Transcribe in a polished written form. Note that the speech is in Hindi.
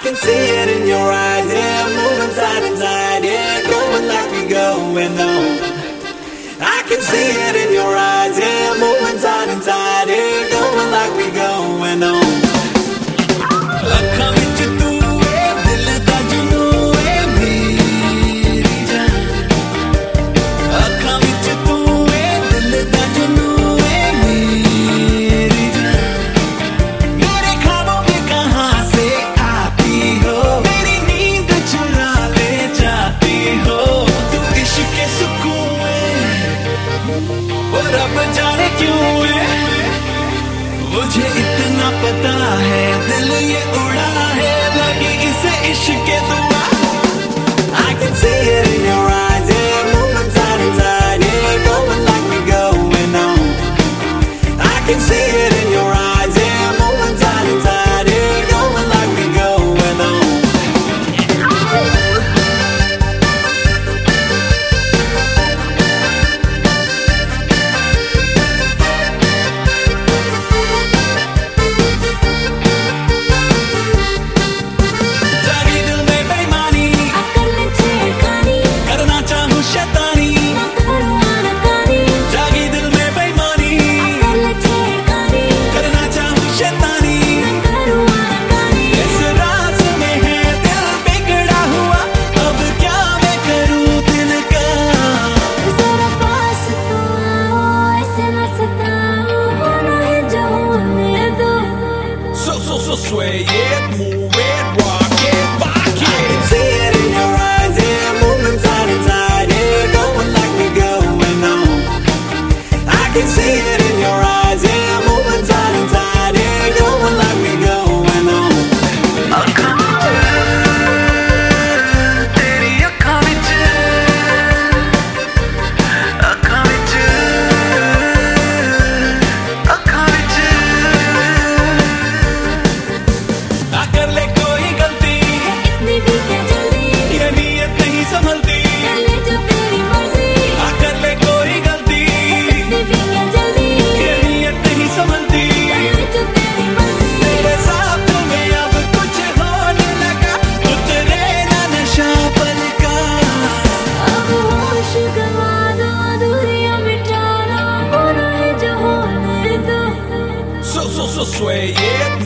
can see it in your eyes, yeah, moving side to side, yeah, going like we going on. I can see it in your eyes, yeah, moving side and side, yeah, going like we going on. ਅੱਖਾਂ ਵਿੱਚ ਤੂੰ ਏ ਦਿਲ ਦਾ ਜਨੂੰ ਏ ਮੇਰੀ ਜਾਨ, ਅੱਖਾਂ ਵਿੱਚ ਤੂੰ ਏ ਦਿਲ ਦਾ ਜਨੂੰ ਏ ਮੇਰੀ ਜਾਨ, मेरे ख्वाबों में कहाँ से आती हो, मेरी नींद चुरा ले जाती हो, तू इश्क के सुकून है वो रब जाने क्यों है, मुझे इतना पता है दिल ये उड़ा है लगी इसे इश्क के दुआ. I can see it in your eyes, yeah, moving side and side, yeah, going like we going on. I can see it in your eyes, yeah, moving side and side, yeah, going like we going on. जागी दिल में बेईमानी, करना चाहूं शैतानी, जागी दिल में बेईमानी, करना चाहूं शैतानी, इस राज में है दिल बिगड़ा हुआ, अब क्या मैं करूं दिल का. जरा पास तो आओ, ऐसे न सताओ, होना है जो होने दो. So sway it, move it, rock it, rock it. I can see it in your eyes, yeah, moving side and side, yeah, going like we going on. I can see it in your eyes, yeah, moving side and side, yeah, going like we going on. तेरी अखां विच, अखां विच, अखां विच. ना कर ले कोई गलती, इतनी भी क्या जल्दी, ये नीयत नहीं संभलती. कर ले जो तेरी मर्जी. ना कर ले कोई गलती, इतनी भी क्या जल्दी, ये नीयत नहीं संभलती. कर ले जो तेरी मर्जी. तेरे साथ में अब कुछ होने लगा, उतरे ना नशा पल का. अब होश गवा दो, दूरियां मिटा दो, होना है जो होने दो. So sway it,